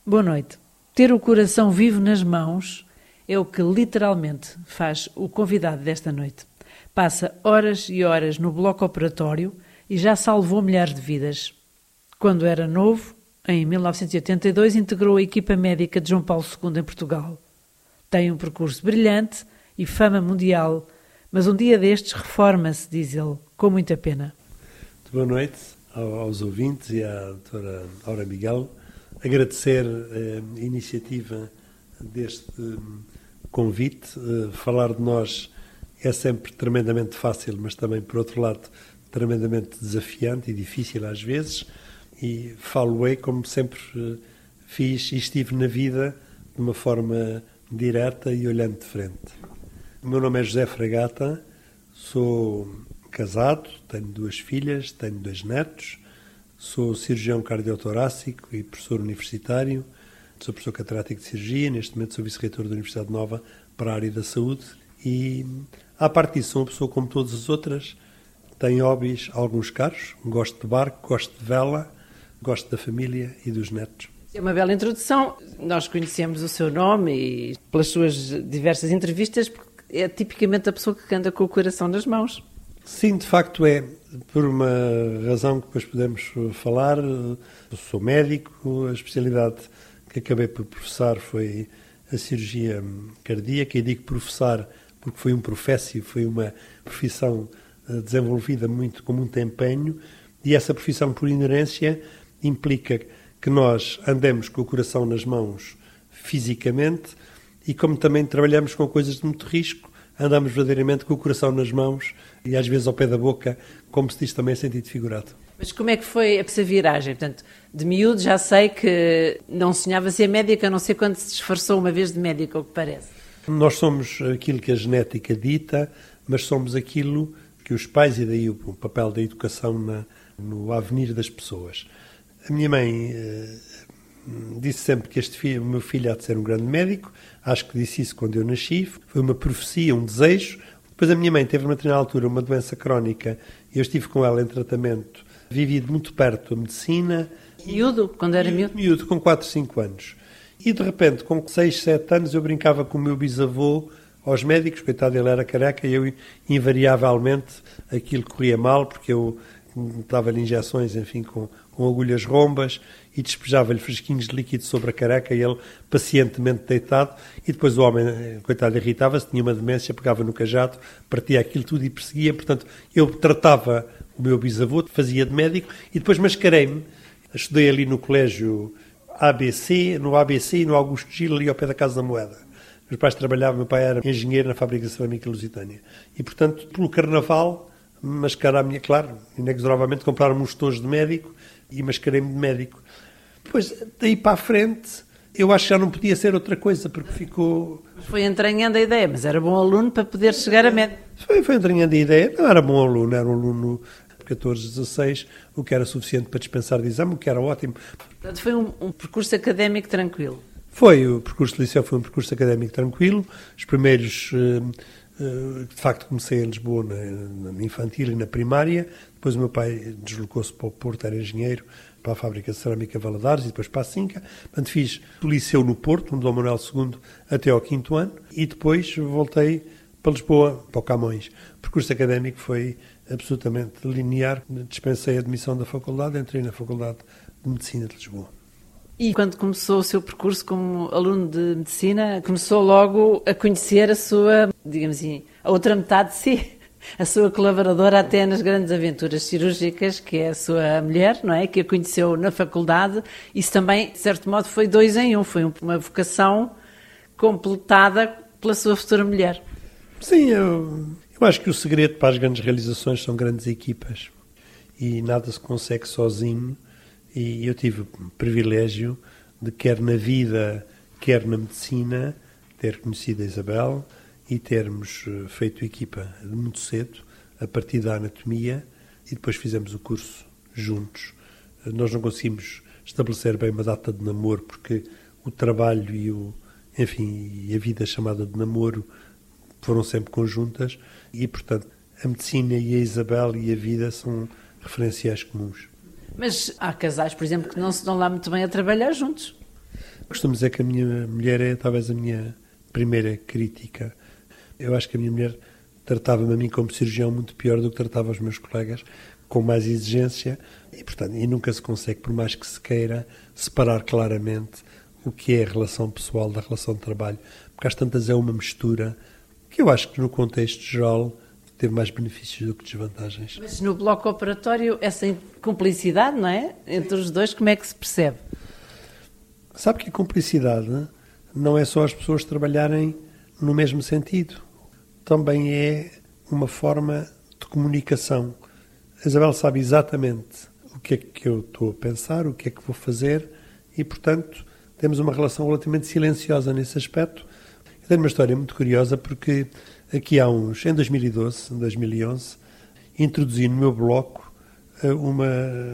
Boa noite. Ter o coração vivo nas mãos é o que literalmente faz o convidado desta noite. Passa horas e horas no bloco operatório e já salvou milhares de vidas. Quando era novo, em 1982, integrou a equipa médica de João Paulo II em Portugal. Tem um percurso brilhante e fama mundial, mas um dia destes reforma-se, diz ele, com muita pena. Boa noite aos ouvintes e à doutora Aura Miguel. Agradecer a iniciativa deste convite. Falar de nós é sempre tremendamente fácil, mas também, por outro lado, tremendamente desafiante e difícil às vezes. E falo-ei como sempre fiz e estive na vida de uma forma direta e olhando de frente. O meu nome é José Fragata, sou casado, tenho 2 filhas, tenho 2 netos, sou cirurgião cardiotorácico e professor universitário, sou professor catedrático de cirurgia, neste momento sou vice-reitor da Universidade Nova para a área da saúde e, à parte disso, sou uma pessoa como todas as outras, tenho hobbies, alguns caros, gosto de barco, gosto de vela, gosto da família e dos netos. É uma bela introdução. Nós conhecemos o seu nome e pelas suas diversas entrevistas, porque é tipicamente a pessoa que anda com o coração nas mãos. Sim, de facto é, por uma razão que depois podemos falar. Eu sou médico, a especialidade que acabei por professar foi a cirurgia cardíaca, e digo professar porque foi um proféssio, foi uma profissão desenvolvida com muito empenho, e essa profissão, por inerência, implica que nós andemos com o coração nas mãos fisicamente e, como também trabalhamos com coisas de muito risco, andamos verdadeiramente com o coração nas mãos e às vezes ao pé da boca, como se diz também em sentido figurado. Mas como é que foi essa viragem? Portanto, de miúdo já sei que não sonhava ser médico, a não ser quando se disfarçou uma vez de médico, ao que parece. Nós somos aquilo que a genética dita, mas somos aquilo que os pais, e daí o papel da educação no avenir das pessoas. A minha mãe disse sempre que o meu filho há de ser um grande médico. Acho que disse isso quando eu nasci. Foi uma profecia, um desejo. Depois a minha mãe teve, numa determinada altura, uma doença crónica e eu estive com ela em tratamento. Vivi de muito perto a medicina. Miúdo? Quando era miúdo? Miúdo, com 4, 5 anos. E de repente, com 6, 7 anos, eu brincava com o meu bisavô aos médicos. Coitado, ele era careca e eu, invariavelmente, aquilo corria mal, porque eu dava-lhe injeções, enfim, com agulhas rombas e despejava-lhe fresquinhos de líquido sobre a careca e ele pacientemente deitado, e depois o homem, coitado, irritava-se, tinha uma demência, pegava no cajado, partia aquilo tudo e perseguia. Portanto, eu tratava o meu bisavô, fazia de médico e depois mascarei-me. Estudei ali no colégio ABC, no ABC e no Augusto Gil, ali ao pé da Casa da Moeda. Meus pais trabalhavam, meu pai era engenheiro na fábrica de cerâmica lusitânia. E, portanto, pelo carnaval, mascarar-me, claro, inexoravelmente compraram-me uns tojos de médico e mascarei-me de médico. Depois, daí para a frente, eu acho que já não podia ser outra coisa, porque ficou... Foi entranhando a ideia, mas era bom aluno para poder chegar a médico. Foi entranhando a ideia. Não era bom aluno, era um aluno de 14, 16, o que era suficiente para dispensar de exame, o que era ótimo. Portanto, foi um percurso académico tranquilo. Foi, o percurso de liceu foi um percurso académico tranquilo. Os primeiros... de facto, comecei em Lisboa na infantil e na primária. Depois o meu pai deslocou-se para o Porto, era engenheiro, para a fábrica de cerâmica Valadares e depois para a Cinca. Portanto, fiz o liceu no Porto, no Dom Manuel II, até ao 5º ano, e depois voltei para Lisboa, para o Camões. O percurso académico foi absolutamente linear. Dispensei a admissão da faculdade, entrei na Faculdade de Medicina de Lisboa. E quando começou o seu percurso como aluno de medicina, começou logo a conhecer a sua, digamos assim, a outra metade de si, a sua colaboradora até nas grandes aventuras cirúrgicas, que é a sua mulher, não é? Que a conheceu na faculdade. Isso também, de certo modo, foi 2 em 1, foi uma vocação completada pela sua futura mulher. Sim, eu acho que o segredo para as grandes realizações são grandes equipas e nada se consegue sozinho. E eu tive o privilégio de, quer na vida, quer na medicina, ter conhecido a Isabel e termos feito equipa muito cedo, a partir da anatomia, e depois fizemos o curso juntos. Nós não conseguimos estabelecer bem uma data de namoro, porque o trabalho e a vida chamada de namoro foram sempre conjuntas, e, portanto, a medicina e a Isabel e a vida são referenciais comuns. Mas há casais, por exemplo, que não se dão lá muito bem a trabalhar juntos. Costumo dizer que a minha mulher é talvez a minha primeira crítica. Eu acho que a minha mulher tratava-me a mim como cirurgião muito pior do que tratava os meus colegas, com mais exigência, e, portanto, nunca se consegue, por mais que se queira, separar claramente o que é a relação pessoal da relação de trabalho, porque às tantas é uma mistura que eu acho que no contexto geral teve mais benefícios do que desvantagens. Mas no bloco operatório, essa cumplicidade, não é? Entre os dois, como é que se percebe? Sabe que a cumplicidade não é só as pessoas trabalharem no mesmo sentido, também é uma forma de comunicação. A Isabel sabe exatamente o que é que eu estou a pensar, o que é que vou fazer e, portanto, temos uma relação relativamente silenciosa nesse aspecto. Eu tenho uma história muito curiosa porque aqui em 2012, em 2011, introduzi no meu bloco uma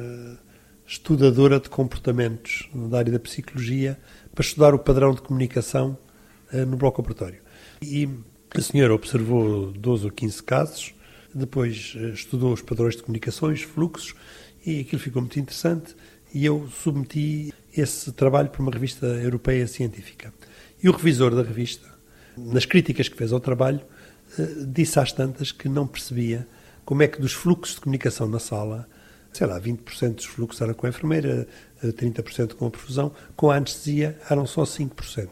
estudadora de comportamentos da área da psicologia para estudar o padrão de comunicação no bloco operatório. E a senhora observou 12 ou 15 casos, depois estudou os padrões de comunicações, fluxos, e aquilo ficou muito interessante e eu submeti esse trabalho para uma revista europeia científica. E o revisor da revista, nas críticas que fez ao trabalho, disse às tantas que não percebia como é que dos fluxos de comunicação na sala, 20% dos fluxos eram com a enfermeira, 30% com a perfusão, com a anestesia eram só 5%.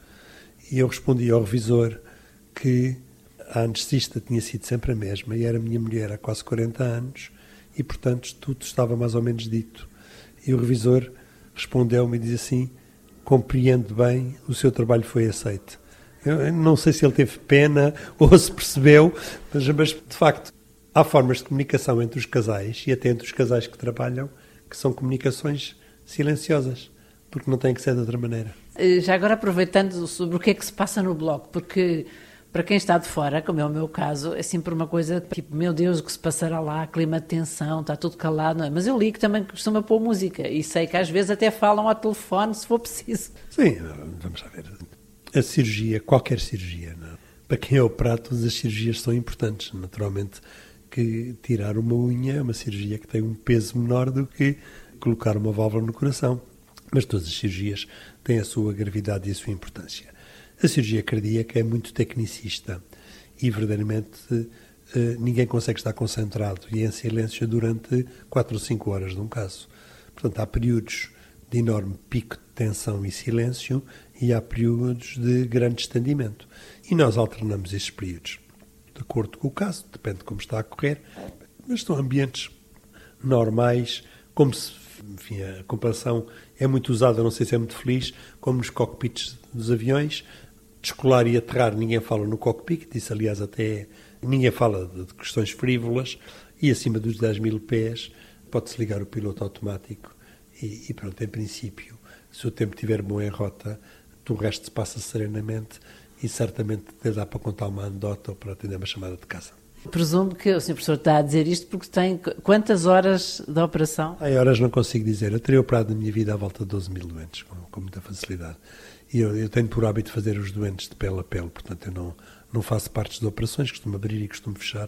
E eu respondi ao revisor que a anestesista tinha sido sempre a mesma e era minha mulher há quase 40 anos e, portanto, tudo estava mais ou menos dito. E o revisor respondeu-me e disse assim: compreendo bem, o seu trabalho foi aceito. Eu não sei se ele teve pena ou se percebeu, mas de facto há formas de comunicação entre os casais e até entre os casais que trabalham que são comunicações silenciosas, porque não tem que ser de outra maneira. Já agora aproveitando sobre o que é que se passa no bloco, porque para quem está de fora, como é o meu caso, é sempre uma coisa tipo, meu Deus, o que se passará lá, clima de tensão, está tudo calado, não é? Mas eu li que também costuma pôr música e sei que às vezes até falam ao telefone se for preciso. Sim, vamos lá ver. A cirurgia, qualquer cirurgia, não? Para quem é operado, todas as cirurgias são importantes. Naturalmente que tirar uma unha é uma cirurgia que tem um peso menor do que colocar uma válvula no coração. Mas todas as cirurgias têm a sua gravidade e a sua importância. A cirurgia cardíaca é muito tecnicista e verdadeiramente ninguém consegue estar concentrado e em silêncio durante 4 ou 5 horas de um caso. Portanto, há períodos de enorme pico de tensão e silêncio e há períodos de grande estendimento. E nós alternamos esses períodos. De acordo com o caso, depende de como está a correr, mas são ambientes normais, como se, enfim, a comparação é muito usada, não sei se é muito feliz, como nos cockpits dos aviões. Descolar e aterrar, ninguém fala no cockpit, isso aliás até ninguém fala de questões frívolas, e acima dos 10.000 pés pode-se ligar o piloto automático e pronto, em princípio, se o tempo estiver bom em rota, o resto se passa serenamente e certamente dá para contar uma anedota ou para atender uma chamada de casa. Presumo que o Sr. Professor está a dizer isto porque tem quantas horas de operação? Em horas não consigo dizer, eu teria operado na minha vida à volta de 12.000 doentes, com muita facilidade. E eu tenho por hábito fazer os doentes de pele a pele, portanto eu não faço partes de operações, costumo abrir e costumo fechar.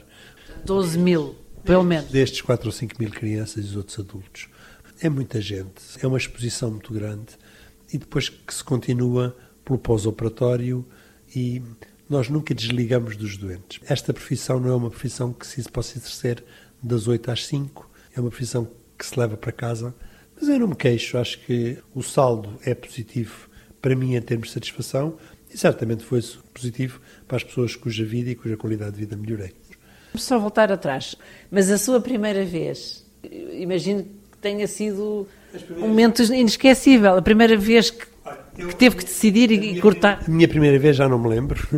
12.000, pelo menos. Destes 4 ou 5.000 crianças e os outros adultos. É muita gente, é uma exposição muito grande e depois que se continua pelo pós-operatório e nós nunca desligamos dos doentes. Esta profissão não é uma profissão que se possa exercer das 8 às 5, é uma profissão que se leva para casa, mas eu não me queixo, acho que o saldo é positivo para mim em termos de satisfação e certamente foi positivo para as pessoas cuja vida e cuja qualidade de vida melhorei. Só voltar atrás, mas a sua primeira vez, imagino que tenha sido um momento inesquecível, a primeira vez que teve que decidir e cortar. A minha primeira vez já não me lembro,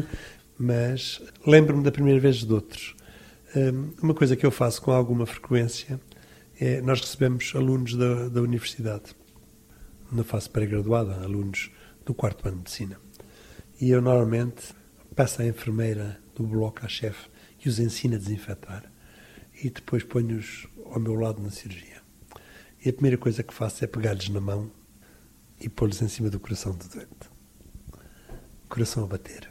mas lembro-me da primeira vez de outros. Uma coisa que eu faço com alguma frequência é, nós recebemos alunos da universidade, na fase pré-graduada, alunos do 4º ano de medicina. E eu normalmente passo à enfermeira do bloco, à chefe, que os ensina a desinfetar e depois ponho-os ao meu lado na cirurgia. E a primeira coisa que faço é pegar-lhes na mão e pô-los em cima do coração do doente. O coração a bater.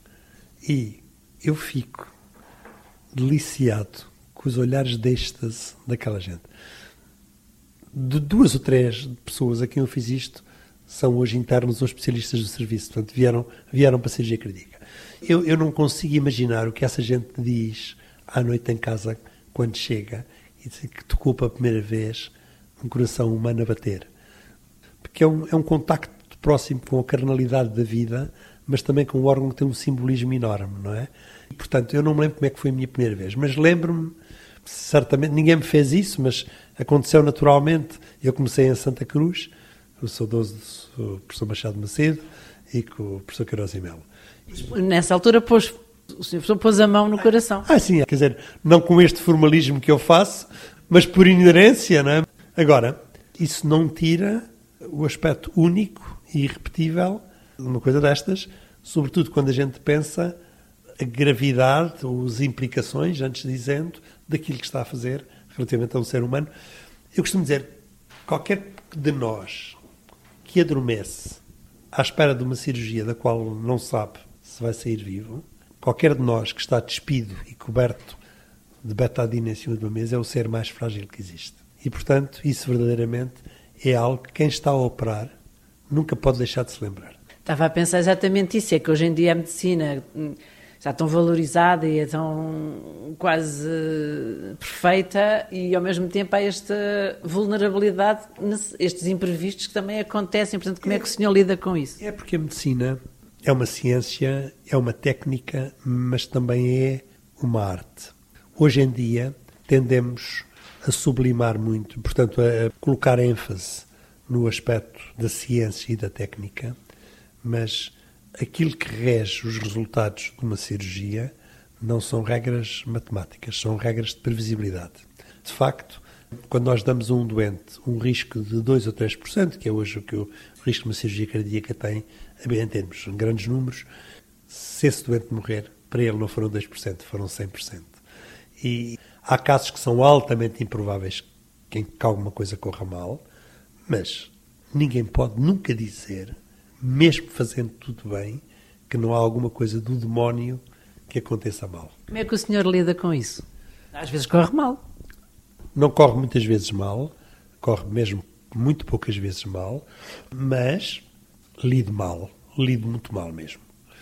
E eu fico deliciado com os olhares de êxtase daquela gente. De 2 ou 3 pessoas a quem eu fiz isto, são hoje internos ou especialistas do serviço, portanto vieram para a cirurgia cardíaca. Eu não consigo imaginar o que essa gente diz à noite em casa quando chega e diz que tocou pela primeira vez um coração humano a bater. Porque é um contacto próximo com a carnalidade da vida, mas também com um órgão que tem um simbolismo enorme, não é? E, portanto, eu não me lembro como é que foi a minha primeira vez, mas lembro-me, certamente, ninguém me fez isso, mas aconteceu naturalmente. Eu comecei em Santa Cruz, com o saudoso do professor Machado Macedo e com o professor Queiroz e Melo. Nessa altura o senhor professor pôs a mão no coração. Sim, quer dizer, não com este formalismo que eu faço, mas por inerência, não é? Agora, isso não tira o aspecto único e irrepetível de uma coisa destas, sobretudo quando a gente pensa a gravidade ou as implicações, antes dizendo, daquilo que está a fazer relativamente a um ser humano. Eu costumo dizer, qualquer de nós que adormece à espera de uma cirurgia da qual não sabe se vai sair vivo, qualquer de nós que está despido e coberto de betadina em cima de uma mesa é o ser mais frágil que existe. E, portanto, isso verdadeiramente é algo que quem está a operar nunca pode deixar de se lembrar. Estava a pensar exatamente isso, é que hoje em dia a medicina está tão valorizada e é tão quase perfeita e ao mesmo tempo há esta vulnerabilidade, estes imprevistos que também acontecem. Portanto, como é que o senhor lida com isso? É porque a medicina é uma ciência, é uma técnica, mas também é uma arte. Hoje em dia tendemos a sublimar muito, portanto a colocar ênfase no aspecto da ciência e da técnica, mas aquilo que rege os resultados de uma cirurgia não são regras matemáticas, são regras de previsibilidade. De facto, quando nós damos a um doente um risco de 2 ou 3%, que é hoje o que o risco de uma cirurgia cardíaca tem, em termos, em grandes números, se esse doente morrer, para ele não foram 2%, foram 100%. E há casos que são altamente improváveis que alguma coisa corra mal, mas ninguém pode nunca dizer, mesmo fazendo tudo bem, que não há alguma coisa do demónio que aconteça mal. Como é que o senhor lida com isso? Às vezes corre mal. Não corre muitas vezes mal, corre mesmo muito poucas vezes mal, mas lido muito mal mesmo.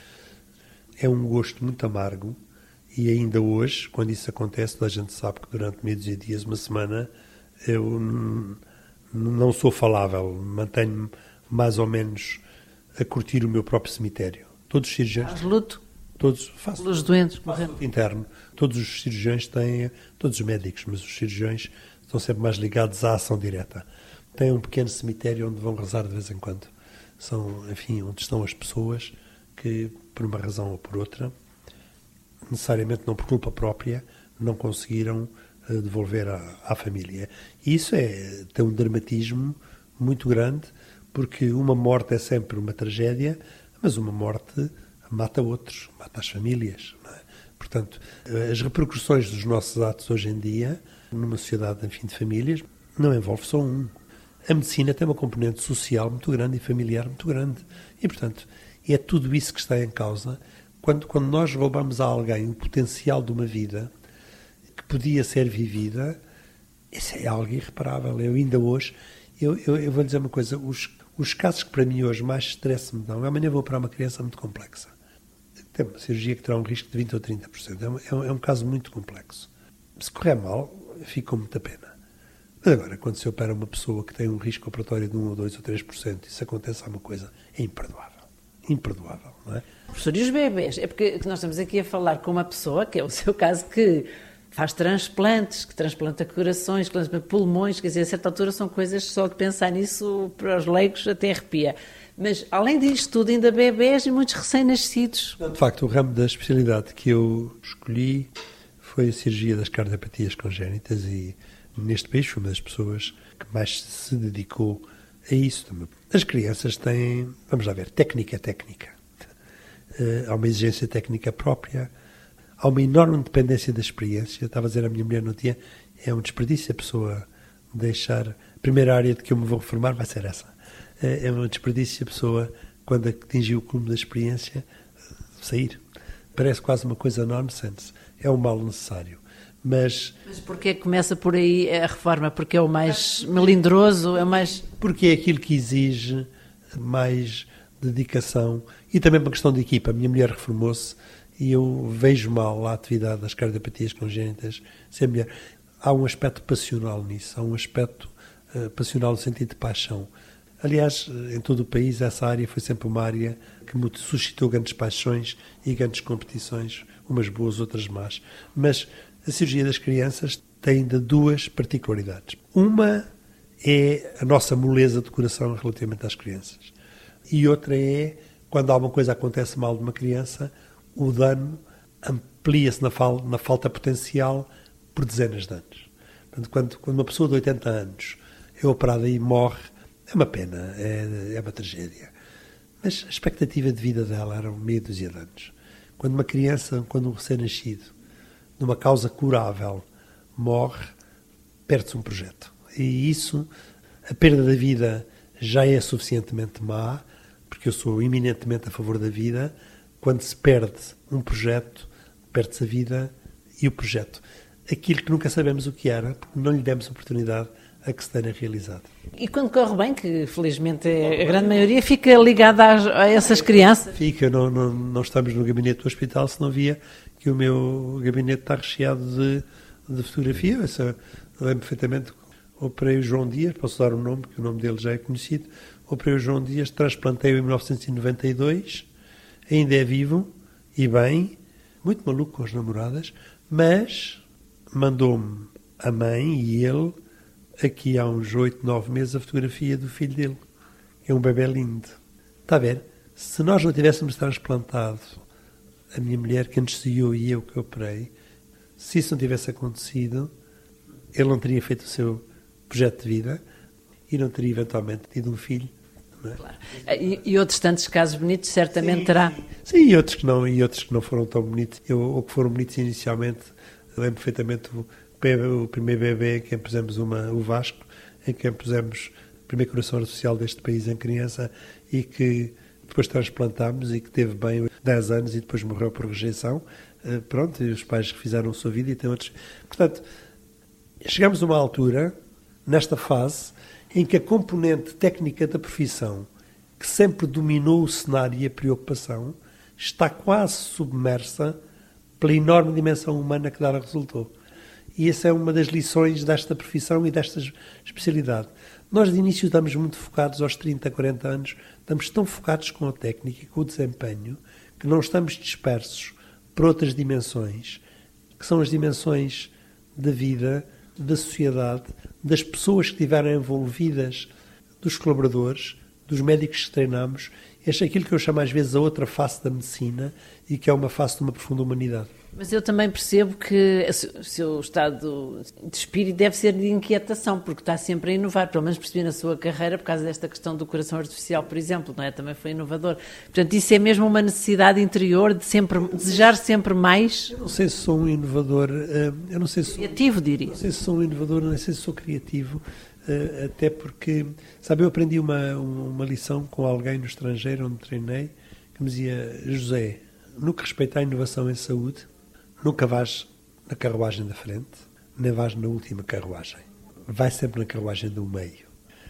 É um gosto muito amargo e ainda hoje, quando isso acontece, toda a gente sabe que durante meia dúzia de dias, uma semana, eu não sou falável, mantenho-me mais ou menos a curtir o meu próprio cemitério. Todos os cirurgiões... Faz luto? Faço pelos doentes? Luto interno. Todos os cirurgiões têm, todos os médicos, mas os cirurgiões estão sempre mais ligados à ação direta. Têm um pequeno cemitério onde vão rezar de vez em quando. São, enfim, onde estão as pessoas que, por uma razão ou por outra, necessariamente não por culpa própria, não conseguiram devolver à família. E isso tem um dramatismo muito grande, porque uma morte é sempre uma tragédia, mas uma morte mata outros, mata as famílias. Não é? Portanto, as repercussões dos nossos atos hoje em dia, numa sociedade, enfim, de famílias, não envolve só um. A medicina tem uma componente social muito grande e familiar muito grande. E, portanto, é tudo isso que está em causa. Quando nós roubamos a alguém o potencial de uma vida que podia ser vivida, isso é algo irreparável. Eu ainda hoje, eu vou lhe dizer uma coisa, os casos que para mim hoje mais stress me dão, amanhã vou operar uma criança muito complexa. Tem uma cirurgia que terá um risco de 20% ou 30%. É um caso muito complexo. Se correr mal, fico com muita pena. Mas agora, quando se opera uma pessoa que tem um risco operatório de 1 ou 2 ou 3%, isso acontece alguma coisa, é imperdoável. Imperdoável, não é? Professor, e os bebés? É porque nós estamos aqui a falar com uma pessoa, que é o seu caso, que faz transplantes, que transplanta corações, que transplanta pulmões, quer dizer, a certa altura são coisas que só de pensar nisso, para os leigos, até arrepia. Mas, além disto tudo, ainda bebés e muitos recém-nascidos. De facto, o ramo da especialidade que eu escolhi foi a cirurgia das cardiopatias congénitas e, neste país, fui uma das pessoas que mais se dedicou a isso. As crianças têm, vamos lá ver, técnica. Há uma exigência técnica própria, há uma enorme dependência da experiência. Estava a dizer à minha mulher no dia, é um desperdício a pessoa deixar... A primeira área de que eu me vou reformar vai ser essa. É um desperdício a pessoa, quando atingir o cume da experiência, sair. Parece quase uma coisa nonsense. É um mal necessário. Mas porquê começa por aí a reforma? Porque é o mais melindroso? É o mais... Porque é aquilo que exige mais dedicação e também uma questão de equipa. A minha mulher reformou-se e eu vejo mal a atividade das cardiopatias congénitas sem a mulher. Há um aspecto passional nisso, há um aspecto passional no sentido de paixão. Aliás, em todo o país, essa área foi sempre uma área que suscitou grandes paixões e grandes competições, umas boas, outras más. Mas a cirurgia das crianças tem ainda duas particularidades. Uma é a nossa moleza de coração relativamente às crianças. E outra é, quando alguma coisa acontece mal de uma criança, o dano amplia-se na falta potencial por dezenas de anos. Portanto, quando uma pessoa de 80 anos é operada e morre, é uma pena, é uma tragédia. Mas a expectativa de vida dela era meia dúzia de anos. Quando uma criança, quando um recém-nascido, numa causa curável, morre, perde-se um projeto. E isso, a perda da vida já é suficientemente má, porque eu sou eminentemente a favor da vida. Quando se perde um projeto, perde-se a vida e o projeto. Aquilo que nunca sabemos o que era, porque não lhe demos oportunidade a que se tenha realizado. E quando corre bem, que felizmente é a grande maioria, fica ligada a essas crianças? Fica, não estamos no gabinete do hospital se não via que o meu gabinete está recheado de fotografia. Eu lembro perfeitamente, operei o João Dias, posso dar um nome, porque o nome dele já é conhecido, operei o João Dias, transplantei-o em 1992, ainda é vivo e bem, muito maluco com as namoradas, mas mandou-me a mãe e ele, aqui há uns 8, 9 meses, a fotografia do filho dele, que é um bebê lindo. Está a ver? Se nós não tivéssemos transplantado a minha mulher que anestesiou e eu que operei, se isso não tivesse acontecido, ele não teria feito o seu projeto de vida e não teria eventualmente tido um filho. Não é? Claro. E outros tantos casos bonitos certamente terá. Sim, e outros que não foram tão bonitos, ou que foram bonitos inicialmente. Eu lembro perfeitamente o primeiro bebê em quem pusemos o Vasco, em quem pusemos o primeiro coração artificial deste país em criança e que depois transplantámos e que teve bem 10 anos e depois morreu por rejeição. Pronto, e os pais refizeram a sua vida e tem outros. Portanto, chegamos a uma altura, nesta fase, em que a componente técnica da profissão, que sempre dominou o cenário e a preocupação, está quase submersa pela enorme dimensão humana que dela resultou. E essa é uma das lições desta profissão e desta especialidade. Nós, de início, estamos muito focados aos 30, 40 anos, estamos tão focados com a técnica e com o desempenho, que não estamos dispersos por outras dimensões, que são as dimensões da vida, da sociedade, das pessoas que estiveram envolvidas, dos colaboradores, dos médicos que treinamos. Este é aquilo que eu chamo às vezes a outra face da medicina e que é uma face de uma profunda humanidade. Mas eu também percebo que o seu estado de espírito deve ser de inquietação, porque está sempre a inovar, pelo menos percebi na sua carreira, por causa desta questão do coração artificial, por exemplo, não é? Também foi inovador. Portanto, isso é mesmo uma necessidade interior de sempre, desejar sempre mais? Eu não sei se sou um inovador, eu não sei se criativo, diria. Não sei se sou um inovador, não sei se sou criativo, até porque, sabe, eu aprendi uma lição com alguém no estrangeiro, onde treinei, que me dizia: José, no que respeita à inovação em saúde, nunca vais na carruagem da frente, nem vais na última carruagem. Vai sempre na carruagem do meio.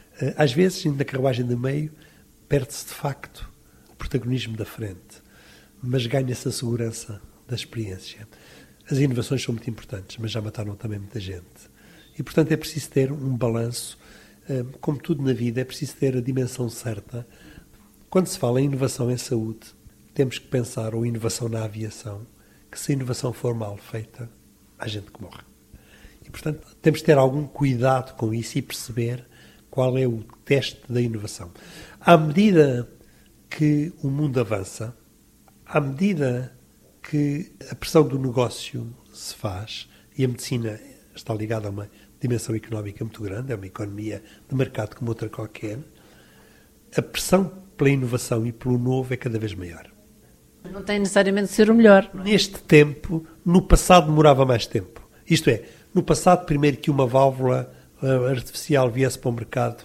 Às vezes, na carruagem do meio, perde-se de facto o protagonismo da frente, mas ganha-se a segurança da experiência. As inovações são muito importantes, mas já mataram também muita gente. E, portanto, é preciso ter um balanço. Como tudo na vida, é preciso ter a dimensão certa. Quando se fala em inovação em saúde, temos que pensar, ou inovação na aviação, que se a inovação for mal feita, há gente que morre. E, portanto, temos que ter algum cuidado com isso e perceber qual é o teste da inovação. À medida que o mundo avança, à medida que a pressão do negócio se faz, e a medicina está ligada a uma dimensão económica muito grande, é uma economia de mercado como outra qualquer, a pressão pela inovação e pelo novo é cada vez maior. Não tem necessariamente de ser o melhor. Neste tempo, no passado demorava mais tempo. Isto é, no passado, primeiro que uma válvula artificial viesse para o mercado.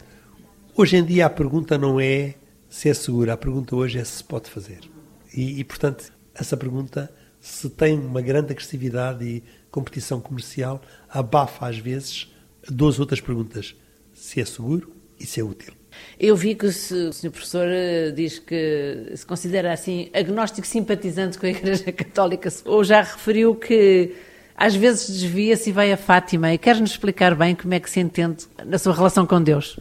Hoje em dia a pergunta não é se é segura, a pergunta hoje é se se pode fazer. E portanto, essa pergunta, se tem uma grande agressividade e competição comercial, abafa às vezes 12 outras perguntas. Se é seguro e se é útil. Eu vi que o Sr. Professor diz que se considera assim agnóstico simpatizante com a Igreja Católica, ou já referiu que às vezes desvia-se e vai a Fátima. E queres-nos explicar bem como é que se entende na sua relação com Deus?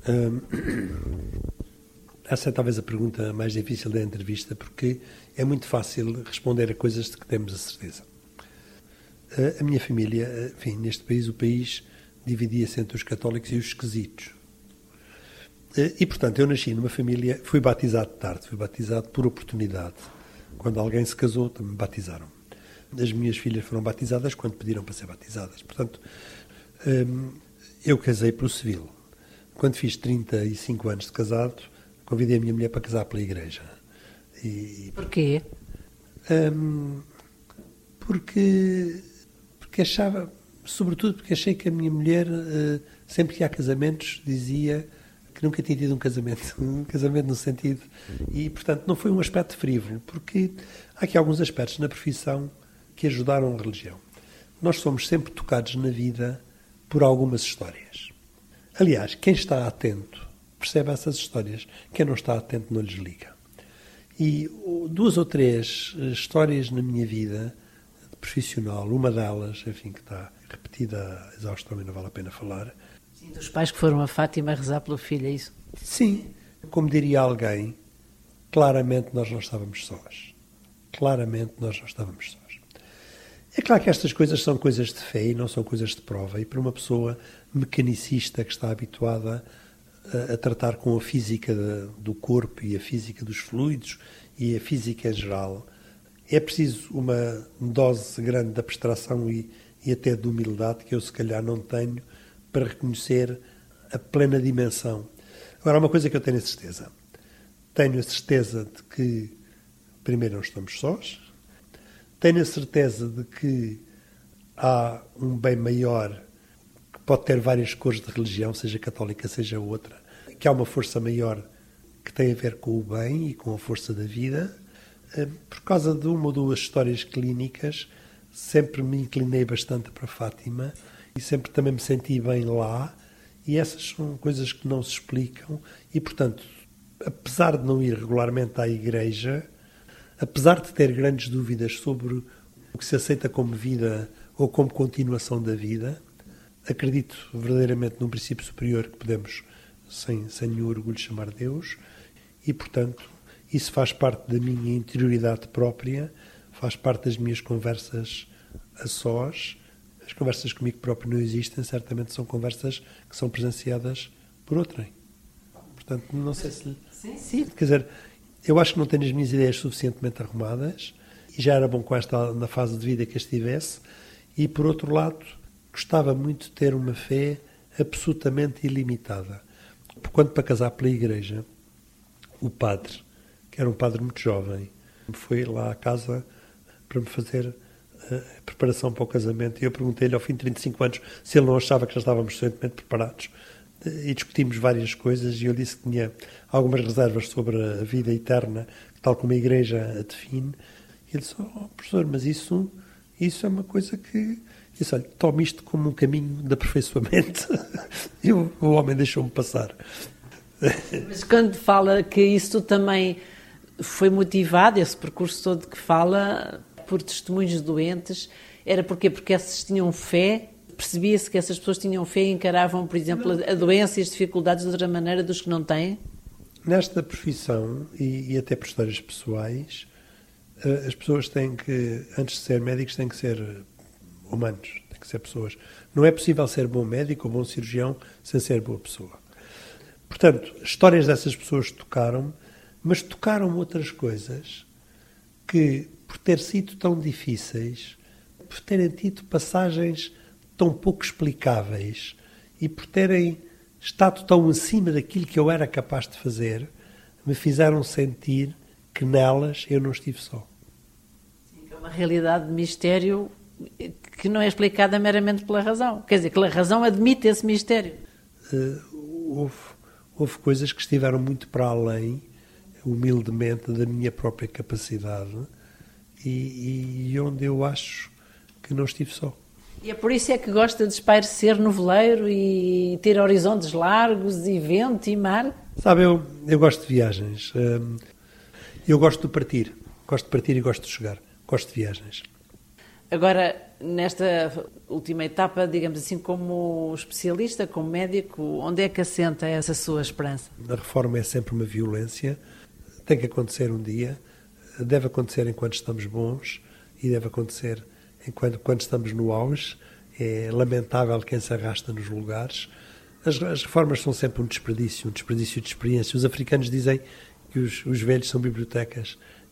Essa é talvez a pergunta mais difícil da entrevista, porque é muito fácil responder a coisas de que temos a certeza. A minha família, enfim, neste país, o país dividia-se entre os católicos e os esquisitos. E, portanto, eu nasci numa família, fui batizado tarde, fui batizado por oportunidade. Quando alguém se casou, também me batizaram. As minhas filhas foram batizadas quando pediram para ser batizadas. Portanto, eu casei pelo civil. Quando fiz 35 anos de casado, convidei a minha mulher para casar pela igreja. Porquê? Porque achava, sobretudo porque achei que a minha mulher, sempre que há casamentos, dizia que nunca tinha tido um casamento no sentido, e portanto não foi um aspecto frívolo, porque há aqui alguns aspectos na profissão que ajudaram a religião. Nós somos sempre tocados na vida por algumas histórias. Aliás, quem está atento percebe essas histórias, quem não está atento não lhes liga. E 2 ou 3 histórias na minha vida profissional, uma delas, enfim, que está repetida a exaustão e não vale a pena falar. Sim, dos pais que foram a Fátima rezar pelo filho, é isso? Sim, como diria alguém, claramente nós não estávamos sós. Claramente nós não estávamos sós. É claro que estas coisas são coisas de fé e não são coisas de prova, e para uma pessoa mecanicista que está habituada a tratar com a física do corpo e a física dos fluidos e a física em geral, é preciso uma dose grande de abstração e até de humildade que eu se calhar não tenho para reconhecer a plena dimensão. Agora, uma coisa que eu tenho a certeza. Tenho a certeza de que, primeiro, não estamos sós. Tenho a certeza de que há um bem maior que pode ter várias cores de religião, seja católica, seja outra, que há uma força maior que tem a ver com o bem e com a força da vida. Por causa de uma ou 2 histórias clínicas, sempre me inclinei bastante para Fátima e sempre também me senti bem lá, e essas são coisas que não se explicam e, portanto, apesar de não ir regularmente à igreja, apesar de ter grandes dúvidas sobre o que se aceita como vida ou como continuação da vida, acredito verdadeiramente num princípio superior que podemos, sem nenhum orgulho, chamar Deus, e, portanto, isso faz parte da minha interioridade própria, faz parte das minhas conversas a sós. As conversas comigo próprio não existem, certamente são conversas que são presenciadas por outrem. Portanto, não sei se... Sim. Quer dizer, eu acho que não tenho as minhas ideias suficientemente arrumadas, e já era bom com esta, na fase de vida que estivesse, e, por outro lado, gostava muito de ter uma fé absolutamente ilimitada. Quando, para casar pela igreja, o padre, que era um padre muito jovem, foi lá à casa para me fazer a preparação para o casamento, e eu perguntei-lhe ao fim de 35 anos se ele não achava que já estávamos suficientemente preparados, e discutimos várias coisas, e eu disse que tinha algumas reservas sobre a vida eterna, tal como a Igreja a define, e ele disse: professor, mas isso é uma coisa que... Eu disse: olha, tome isto como um caminho de aperfeiçoamento. E o homem deixou-me passar. Mas quando fala que isso também foi motivado, esse percurso todo que fala, por testemunhos de doentes, era porquê? Porque esses tinham fé, percebia-se que essas pessoas tinham fé e encaravam, por exemplo, a doença e as dificuldades de outra maneira dos que não têm? Nesta profissão, e até por histórias pessoais, as pessoas têm que, antes de ser médicos, têm que ser humanos, têm que ser pessoas. Não é possível ser bom médico ou bom cirurgião sem ser boa pessoa. Portanto, histórias dessas pessoas tocaram-me, mas tocaram outras coisas que, por ter sido tão difíceis, por terem tido passagens tão pouco explicáveis e por terem estado tão acima daquilo que eu era capaz de fazer, me fizeram sentir que nelas eu não estive só. É uma realidade de mistério que não é explicada meramente pela razão. Quer dizer, que a razão admite esse mistério. Houve coisas que estiveram muito para além, humildemente, da minha própria capacidade, e onde eu acho que não estive só. E é por isso é que gosta de espairecer no veleiro e ter horizontes largos e vento e mar? Sabe, eu gosto de viagens. Eu gosto de partir. Gosto de partir e gosto de chegar. Gosto de viagens. Agora, nesta última etapa, digamos assim, como especialista, como médico, onde é que assenta essa sua esperança? A reforma é sempre uma violência. Tem que acontecer um dia. Deve acontecer enquanto estamos bons e deve acontecer quando estamos no auge. É lamentável quem se arrasta nos lugares. As reformas são sempre um desperdício de experiência. Os africanos dizem que os velhos são bibliotecas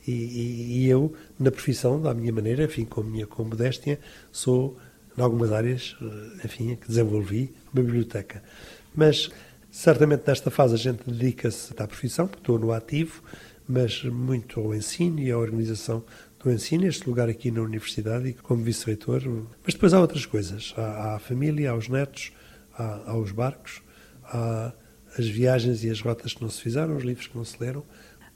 e eu, na profissão, da minha maneira, enfim, com modéstia, sou, em algumas áreas, enfim, que desenvolvi uma biblioteca. Mas, certamente, nesta fase a gente dedica-se à profissão, porque estou no ativo, mas muito ao ensino e à organização do ensino, este lugar aqui na universidade e como vice-reitor. Mas depois há outras coisas. Há a família, há os netos, há os barcos, há as viagens e as rotas que não se fizeram, os livros que não se leram.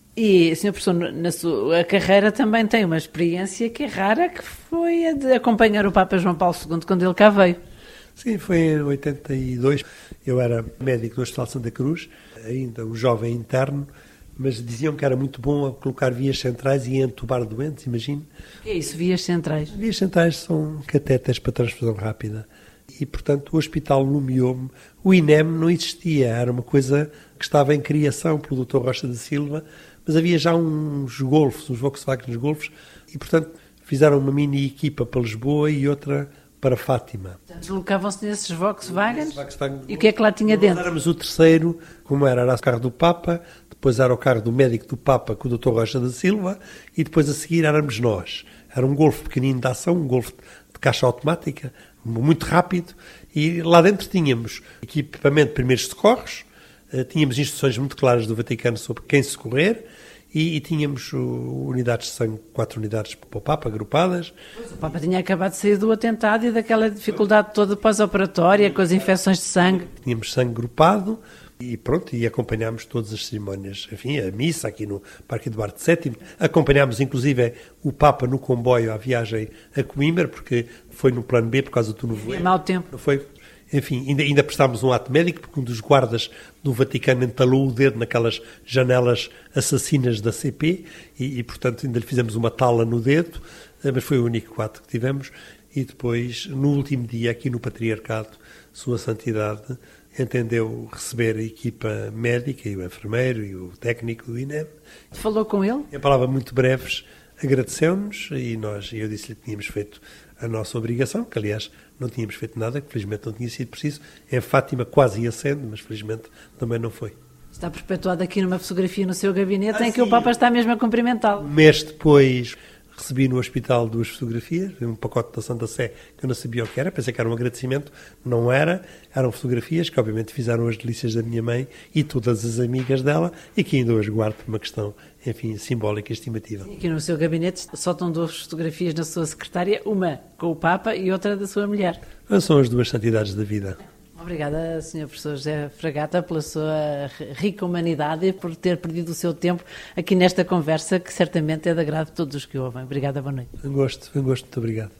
E, Sr. Professor, na sua carreira também tem uma experiência que é rara, que foi a de acompanhar o Papa João Paulo II quando ele cá veio. Sim, foi em 82. Eu era médico do Hospital Santa Cruz, ainda um jovem interno, mas diziam que era muito bom a colocar vias centrais e entubar doentes, imagine. O que é isso, vias centrais? Vias centrais são catéteres para transfusão rápida. E, portanto, o hospital nomeou-me. O INEM não existia, era uma coisa que estava em criação pelo Dr. Rocha da Silva, mas havia já uns Golfs, uns Volkswagen Golfs, e, portanto, fizeram uma mini equipa para Lisboa e outra para Fátima. Deslocavam-se nesses Volkswagens? E o que é que lá tinha dentro? Nós éramos o terceiro, como era o carro do Papa, depois era o carro do médico do Papa com o Dr. Rocha da Silva, e depois a seguir éramos nós. Era um Golf pequenino de ação, um Golf de caixa automática, muito rápido, e lá dentro tínhamos equipamento de primeiros socorros, tínhamos instruções muito claras do Vaticano sobre quem socorrer, e tínhamos unidades de sangue, 4 unidades para o Papa, agrupadas. O Papa tinha acabado de sair do atentado e daquela dificuldade toda pós-operatória, com as infecções de sangue. Tínhamos sangue grupado e pronto, e acompanhámos todas as cerimónias, enfim, a missa aqui no Parque Eduardo VII. Acompanhámos inclusive o Papa no comboio à viagem a Coimbra, porque foi no plano B por causa do nevoeiro. Mau tempo. Foi, enfim, ainda prestámos um ato médico, porque um dos guardas do Vaticano entalou o dedo naquelas janelas assassinas da CP e portanto, ainda lhe fizemos uma tala no dedo, mas foi o único ato que tivemos. E depois, no último dia, aqui no Patriarcado, Sua Santidade entendeu receber a equipa médica e o enfermeiro e o técnico do INEM. Falou com ele? Em palavras muito breves, agradeceu-nos e eu disse-lhe que tínhamos feito a nossa obrigação, que aliás não tínhamos feito nada, que felizmente não tinha sido preciso. Em Fátima quase ia sendo, mas felizmente também não foi. Está perpetuado aqui numa fotografia no seu gabinete em que o Papa está mesmo a cumprimentá-lo. Um mês depois recebi no hospital 2 fotografias, um pacote da Santa Sé que eu não sabia o que era, pensei que era um agradecimento, não era, eram fotografias que obviamente fizeram as delícias da minha mãe e todas as amigas dela e que ainda hoje guardo por uma questão, enfim, simbólica e estimativa. E aqui no seu gabinete só estão 2 fotografias na sua secretária, uma com o Papa e outra da sua mulher. São as 2 santidades da vida. Obrigada, Sr. Professor José Fragata, pela sua rica humanidade e por ter perdido o seu tempo aqui nesta conversa, que certamente é de agrado de todos os que ouvem. Obrigada, boa noite. Foi um gosto, muito obrigado.